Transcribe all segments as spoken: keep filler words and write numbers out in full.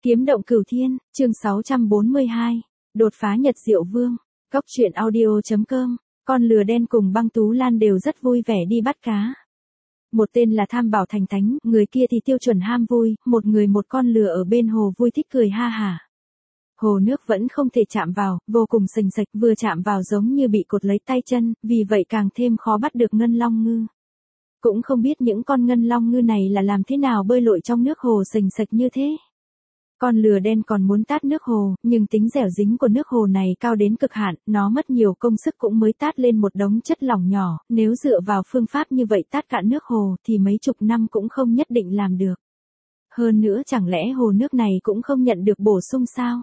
Kiếm động cửu thiên, chương sáu trăm bốn mươi hai, đột phá Nhật Diệu Vương. Cốc truyện audio chấm com, con lừa đen cùng Băng Tú Lan đều rất vui vẻ đi bắt cá. Một tên là Tham Bảo Thành Thánh, người kia thì tiêu chuẩn ham vui, một người một con lừa ở bên hồ vui thích cười ha hả. Hồ nước vẫn không thể chạm vào, vô cùng sình sạch, vừa chạm vào giống như bị cột lấy tay chân, vì vậy càng thêm khó bắt được ngân long ngư. Cũng không biết những con ngân long ngư này là làm thế nào bơi lội trong nước hồ sình sạch như thế. Con lừa đen còn muốn tát nước hồ, nhưng tính dẻo dính của nước hồ này cao đến cực hạn, nó mất nhiều công sức cũng mới tát lên một đống chất lỏng nhỏ, nếu dựa vào phương pháp như vậy tát cạn nước hồ thì mấy chục năm cũng không nhất định làm được. Hơn nữa chẳng lẽ hồ nước này cũng không nhận được bổ sung sao?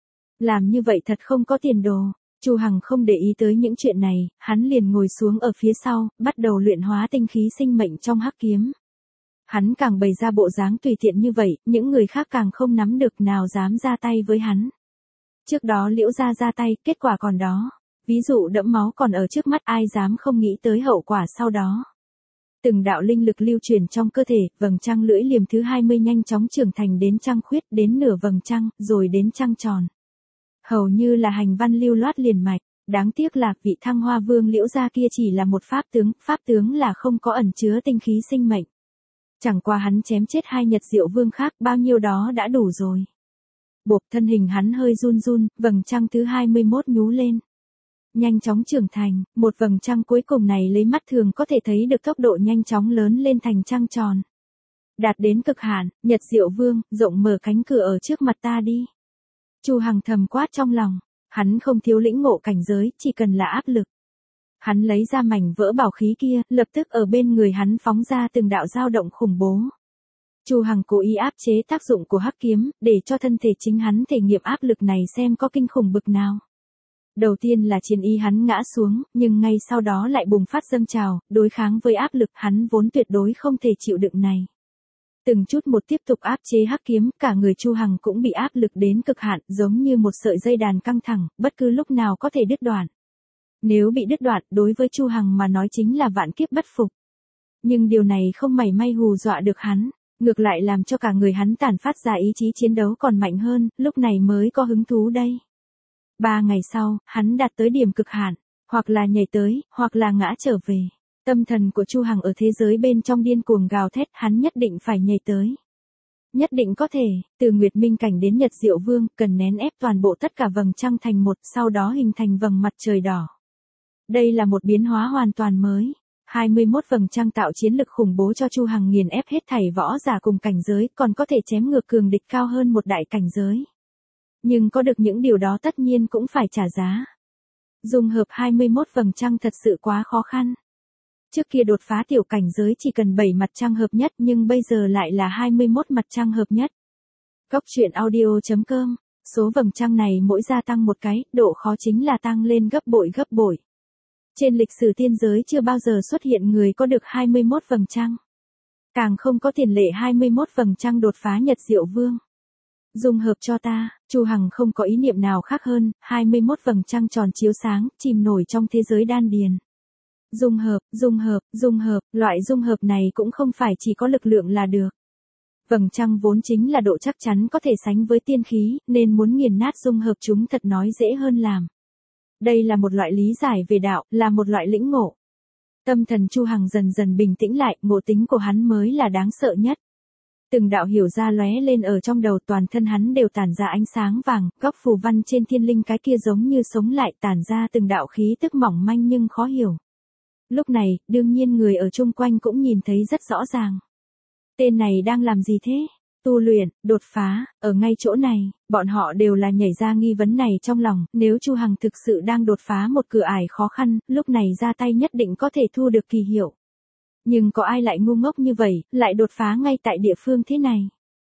Làm như vậy thật không có tiền đồ. Chu Hằng không để ý tới những chuyện này, hắn liền ngồi xuống ở phía sau, bắt đầu luyện hóa tinh khí sinh mệnh trong hắc kiếm. Hắn càng bày ra bộ dáng tùy tiện như vậy, những người khác càng không nắm được nào dám ra tay với hắn. Trước đó Liễu gia ra tay, kết quả còn đó. Ví dụ đẫm máu còn ở trước mắt, ai dám không nghĩ tới hậu quả sau đó. Từng đạo linh lực lưu truyền trong cơ thể, vầng trăng lưỡi liềm thứ hai mươi nhanh chóng trưởng thành đến trăng khuyết, đến nửa vầng trăng, rồi đến trăng tròn. Hầu như là hành văn lưu loát liền mạch. Đáng tiếc là vị Thăng Hoa Vương Liễu gia kia chỉ là một pháp tướng, pháp tướng là không có ẩn chứa tinh khí sinh mệnh. Chẳng qua hắn chém chết hai Nhật Diệu Vương khác, bao nhiêu đó đã đủ rồi. Bộp, thân hình hắn hơi run run, vầng trăng thứ hai mươi mốt nhú lên. Nhanh chóng trưởng thành, một vầng trăng cuối cùng này lấy mắt thường có thể thấy được tốc độ nhanh chóng lớn lên thành trăng tròn. Đạt đến cực hạn, Nhật Diệu Vương, rộng mở cánh cửa ở trước mặt ta đi. Chu Hằng thầm quát trong lòng, hắn không thiếu lĩnh ngộ cảnh giới, chỉ cần là áp lực. Hắn lấy ra mảnh vỡ bảo khí kia, lập tức ở bên người hắn phóng ra từng đạo dao động khủng bố. Chu Hằng cố ý áp chế tác dụng của hắc kiếm, để cho thân thể chính hắn thể nghiệm áp lực này xem có kinh khủng bực nào. Đầu tiên là chiến ý hắn ngã xuống, nhưng ngay sau đó lại bùng phát dâng trào, đối kháng với áp lực hắn vốn tuyệt đối không thể chịu đựng này. Từng chút một tiếp tục áp chế hắc kiếm, cả người Chu Hằng cũng bị áp lực đến cực hạn, giống như một sợi dây đàn căng thẳng, bất cứ lúc nào có thể đứt đoạn. Nếu bị đứt đoạn, đối với Chu Hằng mà nói chính là vạn kiếp bất phục. Nhưng điều này không mảy may hù dọa được hắn, ngược lại làm cho cả người hắn tản phát ra ý chí chiến đấu còn mạnh hơn, lúc này mới có hứng thú đây. Ba ngày sau, hắn đạt tới điểm cực hạn, hoặc là nhảy tới, hoặc là ngã trở về. Tâm thần của Chu Hằng ở thế giới bên trong điên cuồng gào thét, hắn nhất định phải nhảy tới. Nhất định có thể, từ Nguyệt Minh cảnh đến Nhật Diệu Vương, cần nén ép toàn bộ tất cả vầng trăng thành một, sau đó hình thành vầng mặt trời đỏ. Đây là một biến hóa hoàn toàn mới. hai mươi mốt vầng trăng tạo chiến lực khủng bố cho Chu Hằng nghiền ép hết thảy võ giả cùng cảnh giới, còn có thể chém ngược cường địch cao hơn một đại cảnh giới. Nhưng có được những điều đó tất nhiên cũng phải trả giá. Dung hợp hai mươi mốt vầng trăng thật sự quá khó khăn. Trước kia đột phá tiểu cảnh giới chỉ cần bảy mặt trăng hợp nhất, nhưng bây giờ lại là hai mươi mốt mặt trăng hợp nhất. Cốc truyện audio chấm com, số vầng trăng này mỗi gia tăng một cái, độ khó chính là tăng lên gấp bội gấp bội. Trên lịch sử tiên giới chưa bao giờ xuất hiện người có được hai mươi mốt vầng trăng. Càng không có tiền lệ hai mươi mốt vầng trăng đột phá Nhật Diệu Vương. Dung hợp cho ta, Chu Hằng không có ý niệm nào khác hơn, hai mươi mốt vầng trăng tròn chiếu sáng, chìm nổi trong thế giới đan điền. Dung hợp, dung hợp, dung hợp, loại dung hợp này cũng không phải chỉ có lực lượng là được. Vầng trăng vốn chính là độ chắc chắn có thể sánh với tiên khí, nên muốn nghiền nát dung hợp chúng thật nói dễ hơn làm. Đây là một loại lý giải về đạo, là một loại lĩnh ngộ. Tâm thần Chu Hằng dần dần bình tĩnh lại, ngộ tính của hắn mới là đáng sợ nhất. Từng đạo hiểu ra lóe lên ở trong đầu, toàn thân hắn đều tản ra ánh sáng vàng, góc phù văn trên thiên linh cái kia giống như sống lại, tản ra từng đạo khí tức mỏng manh nhưng khó hiểu. Lúc này, đương nhiên người ở chung quanh cũng nhìn thấy rất rõ ràng. Tên này đang làm gì thế? Tu luyện, đột phá, ở ngay chỗ này, bọn họ đều là nhảy ra nghi vấn này trong lòng, nếu Chu Hằng thực sự đang đột phá một cửa ải khó khăn, lúc này ra tay nhất định có thể thu được kỳ hiệu. Nhưng có ai lại ngu ngốc như vậy, lại đột phá ngay tại địa phương thế này?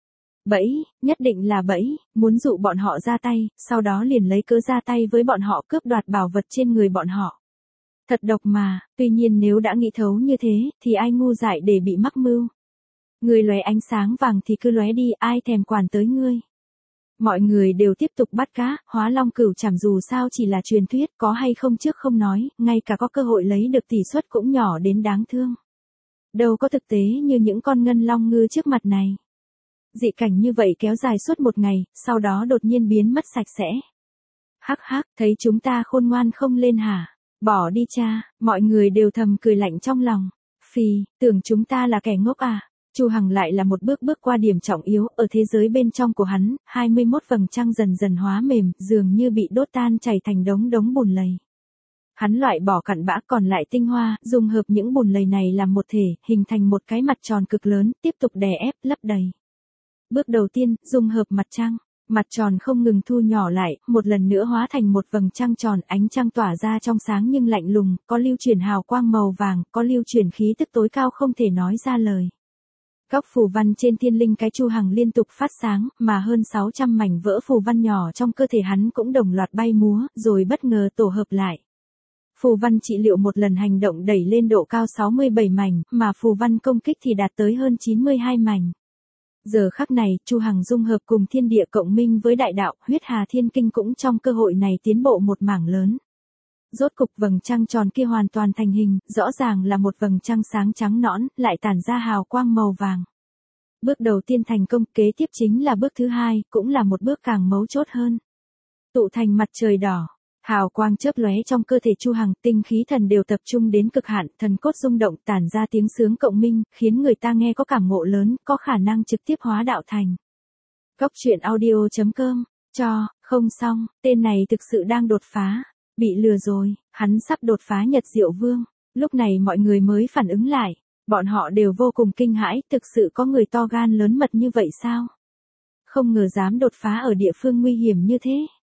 Bẫy, nhất định là bẫy, muốn dụ bọn họ ra tay, sau đó liền lấy cớ ra tay với bọn họ cướp đoạt bảo vật trên người bọn họ. Thật độc mà, tuy nhiên nếu đã nghĩ thấu như thế, thì ai ngu dại để bị mắc mưu. Người lóe ánh sáng vàng thì cứ lóe đi, ai thèm quản tới ngươi. Mọi người đều tiếp tục bắt cá, hóa long cửu trảm dù sao chỉ là truyền thuyết, có hay không trước không nói, ngay cả có cơ hội lấy được tỷ suất cũng nhỏ đến đáng thương. Đâu có thực tế như những con ngân long ngư trước mặt này. Dị cảnh như vậy kéo dài suốt một ngày, sau đó đột nhiên biến mất sạch sẽ. Hắc hắc, thấy chúng ta khôn ngoan không lên hả? Bỏ đi cha, mọi người đều thầm cười lạnh trong lòng. Phì, tưởng chúng ta là kẻ ngốc à? Chu Hằng lại là một bước bước qua điểm trọng yếu, ở thế giới bên trong của hắn, hai mươi mốt vầng trăng dần dần hóa mềm, dường như bị đốt tan chảy thành đống đống bùn lầy. Hắn loại bỏ cặn bã còn lại tinh hoa, dùng hợp những bùn lầy này làm một thể, hình thành một cái mặt tròn cực lớn, tiếp tục đè ép, lấp đầy. Bước đầu tiên, dung hợp mặt trăng. Mặt tròn không ngừng thu nhỏ lại, một lần nữa hóa thành một vầng trăng tròn, ánh trăng tỏa ra trong sáng nhưng lạnh lùng, có lưu chuyển hào quang màu vàng, có lưu chuyển khí tức tối cao không thể nói ra lời. Góc phù văn trên thiên linh cái Chu Hằng liên tục phát sáng, mà hơn sáu trăm mảnh vỡ phù văn nhỏ trong cơ thể hắn cũng đồng loạt bay múa, rồi bất ngờ tổ hợp lại. Phù văn trị liệu một lần hành động đẩy lên độ cao sáu mươi bảy mảnh, mà phù văn công kích thì đạt tới hơn chín mươi hai mảnh. Giờ khắc này, Chu Hằng dung hợp cùng thiên địa cộng minh với đại đạo, huyết hà thiên kinh cũng trong cơ hội này tiến bộ một mảng lớn. Rốt cục vầng trăng tròn kia hoàn toàn thành hình, rõ ràng là một vầng trăng sáng trắng nõn, lại tản ra hào quang màu vàng. Bước đầu tiên thành công, kế tiếp chính là bước thứ hai, cũng là một bước càng mấu chốt hơn. Tụ thành mặt trời đỏ. Hào quang chớp lóe trong cơ thể Chu Hằng, tinh khí thần đều tập trung đến cực hạn, thần cốt rung động, tản ra tiếng sướng cộng minh, khiến người ta nghe có cảm ngộ lớn, có khả năng trực tiếp hóa đạo thành. Góc truyện audio chấm com, cho, không xong, tên này thực sự đang đột phá, bị lừa rồi, hắn sắp đột phá Nhật Diệu Vương. Lúc này mọi người mới phản ứng lại, bọn họ đều vô cùng kinh hãi, thực sự có người to gan lớn mật như vậy sao? Không ngờ dám đột phá ở địa phương nguy hiểm như thế.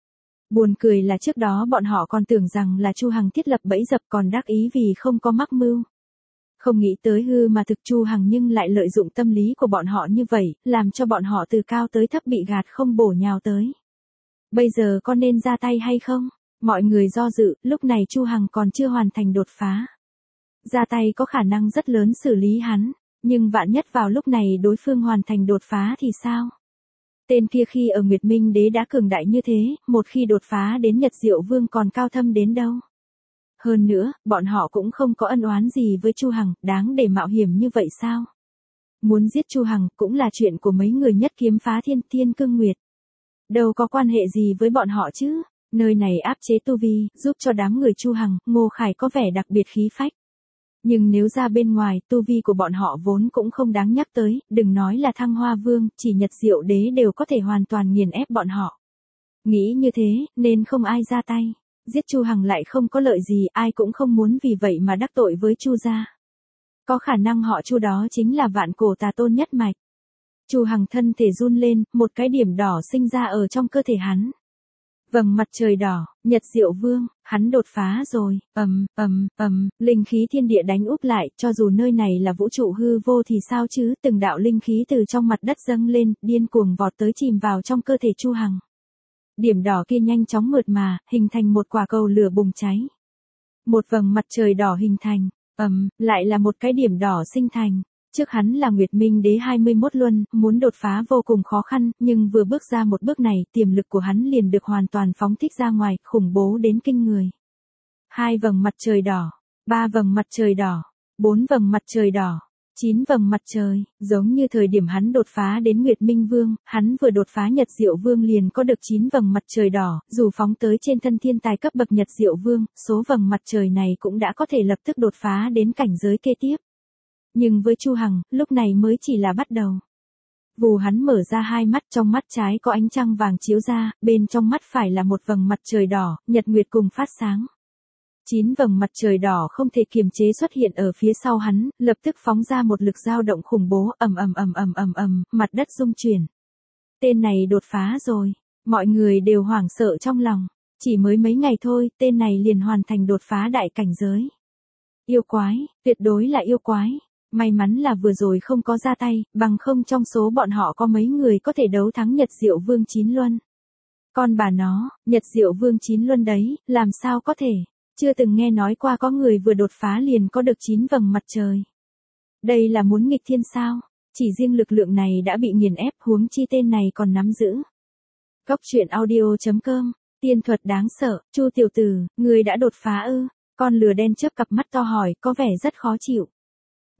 Buồn cười là trước đó bọn họ còn tưởng rằng là Chu Hằng thiết lập bẫy dập, còn đắc ý vì không có mắc mưu. Không nghĩ tới hư mà thực Chu Hằng nhưng lại lợi dụng tâm lý của bọn họ như vậy, làm cho bọn họ từ cao tới thấp bị gạt không bổ nhào tới. Bây giờ có nên ra tay hay không? Mọi người do dự, lúc này Chu Hằng còn chưa hoàn thành đột phá. Ra tay có khả năng rất lớn xử lý hắn, nhưng vạn nhất vào lúc này đối phương hoàn thành đột phá thì sao? Tên kia khi ở Nguyệt Minh Đế đã cường đại như thế, một khi đột phá đến Nhật Diệu Vương còn cao thâm đến đâu. Hơn nữa, bọn họ cũng không có ân oán gì với Chu Hằng, đáng để mạo hiểm như vậy sao? Muốn giết Chu Hằng cũng là chuyện của mấy người Nhất Kiếm Phá Thiên Thiên Cương Nguyệt. Đâu có quan hệ gì với bọn họ chứ, nơi này áp chế tu vi, giúp cho đám người Chu Hằng, Ngô Khải có vẻ đặc biệt khí phách. Nhưng nếu ra bên ngoài, tu vi của bọn họ vốn cũng không đáng nhắc tới, đừng nói là Thăng Hoa Vương, chỉ Nhật Diệu Đế đều có thể hoàn toàn nghiền ép bọn họ. Nghĩ như thế, nên không ai ra tay. Giết Chu Hằng lại không có lợi gì, ai cũng không muốn vì vậy mà đắc tội với Chu gia. Có khả năng họ Chu đó chính là vạn cổ tà tôn nhất mạch. Chu Hằng thân thể run lên, một cái điểm đỏ sinh ra ở trong cơ thể hắn. Vầng mặt trời đỏ, Nhật Diệu Vương, hắn đột phá rồi, ầm, ầm, ầm, linh khí thiên địa đánh úp lại, cho dù nơi này là vũ trụ hư vô thì sao chứ, từng đạo linh khí từ trong mặt đất dâng lên, điên cuồng vọt tới chìm vào trong cơ thể Chu Hằng. Điểm đỏ kia nhanh chóng mượt mà, hình thành một quả cầu lửa bùng cháy. Một vầng mặt trời đỏ hình thành, ầm, lại là một cái điểm đỏ sinh thành. Trước hắn là Nguyệt Minh Đế hai mươi mốt luân, muốn đột phá vô cùng khó khăn, nhưng vừa bước ra một bước này, tiềm lực của hắn liền được hoàn toàn phóng thích ra ngoài, khủng bố đến kinh người. Hai vầng mặt trời đỏ, ba vầng mặt trời đỏ, bốn vầng mặt trời đỏ, chín vầng mặt trời, giống như thời điểm hắn đột phá đến Nguyệt Minh Vương, hắn vừa đột phá Nhật Diệu Vương liền có được chín vầng mặt trời đỏ, dù phóng tới trên thân thiên tài cấp bậc Nhật Diệu Vương, số vầng mặt trời này cũng đã có thể lập tức đột phá đến cảnh giới kế tiếp. Nhưng với Chu Hằng, lúc này mới chỉ là bắt đầu. Vù hắn mở ra hai mắt, trong mắt trái có ánh trăng vàng chiếu ra, bên trong mắt phải là một vầng mặt trời đỏ, nhật nguyệt cùng phát sáng. Chín vầng mặt trời đỏ không thể kiềm chế xuất hiện ở phía sau hắn, lập tức phóng ra một lực dao động khủng bố, ầm ầm ầm ầm ầm ầm, mặt đất rung chuyển. Tên này đột phá rồi, mọi người đều hoảng sợ trong lòng, chỉ mới mấy ngày thôi, tên này liền hoàn thành đột phá đại cảnh giới. Yêu quái, tuyệt đối là yêu quái. May mắn là vừa rồi không có ra tay, bằng không trong số bọn họ có mấy người có thể đấu thắng Nhật Diệu Vương Chín Luân. Con bà nó, Nhật Diệu Vương Chín Luân đấy, làm sao có thể, chưa từng nghe nói qua có người vừa đột phá liền có được chín vầng mặt trời. Đây là muốn nghịch thiên sao, chỉ riêng lực lượng này đã bị nghiền ép, huống chi tên này còn nắm giữ. Góc truyện audio chấm com, tiên thuật đáng sợ, Chu tiểu tử, người đã đột phá ư? Con lừa đen chớp cặp mắt to hỏi, có vẻ rất khó chịu.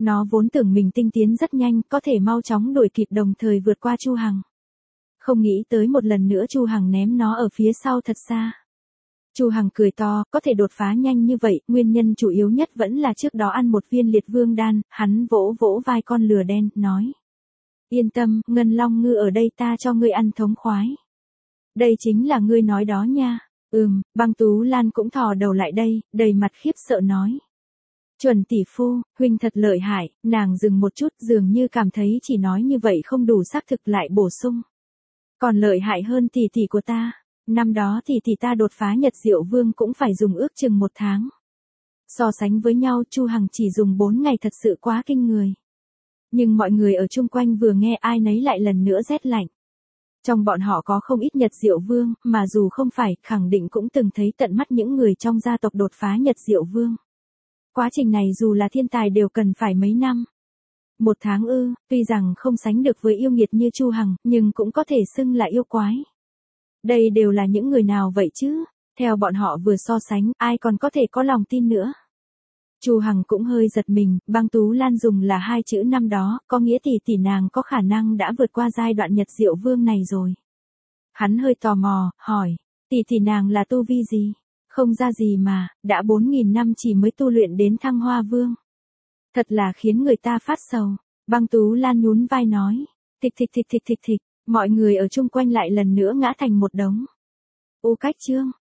Nó vốn tưởng mình tinh tiến rất nhanh, có thể mau chóng đuổi kịp đồng thời vượt qua Chu Hằng. Không nghĩ tới một lần nữa Chu Hằng ném nó ở phía sau thật xa. Chu Hằng cười to, có thể đột phá nhanh như vậy, nguyên nhân chủ yếu nhất vẫn là trước đó ăn một viên liệt vương đan, hắn vỗ vỗ vai con lừa đen, nói. Yên tâm, Ngân Long Ngư ở đây ta cho ngươi ăn thống khoái. Đây chính là ngươi nói đó nha. Ừm, Băng Tú Lan cũng thò đầu lại đây, đầy mặt khiếp sợ nói. Chuẩn tỷ phu, huynh thật lợi hại, nàng dừng một chút dường như cảm thấy chỉ nói như vậy không đủ xác thực lại bổ sung. Còn lợi hại hơn tỷ tỷ của ta. Năm đó thì tỷ ta đột phá Nhật Diệu Vương cũng phải dùng ước chừng một tháng. So sánh với nhau Chu Hằng chỉ dùng bốn ngày thật sự quá kinh người. Nhưng mọi người ở chung quanh vừa nghe ai nấy lại lần nữa rét lạnh. Trong bọn họ có không ít Nhật Diệu Vương, mà dù không phải, khẳng định cũng từng thấy tận mắt những người trong gia tộc đột phá Nhật Diệu Vương. Quá trình này dù là thiên tài đều cần phải mấy năm. Một tháng ư, tuy rằng không sánh được với yêu nghiệt như Chu Hằng, nhưng cũng có thể xưng là yêu quái. Đây đều là những người nào vậy chứ? Theo bọn họ vừa so sánh, ai còn có thể có lòng tin nữa? Chu Hằng cũng hơi giật mình, Băng Tú Lan dùng là hai chữ năm đó, có nghĩa tỷ tỷ nàng có khả năng đã vượt qua giai đoạn Nhật Diệu Vương này rồi. Hắn hơi tò mò, hỏi, tỷ tỷ nàng là tu vi gì? Không ra gì mà, đã bốn nghìn năm chỉ mới tu luyện đến Thăng Hoa Vương. Thật là khiến người ta phát sầu. Băng Tú Lan nhún vai nói, thịch thịch thịch thịch thịch thịch, mọi người ở chung quanh lại lần nữa ngã thành một đống. Ô Cách Chương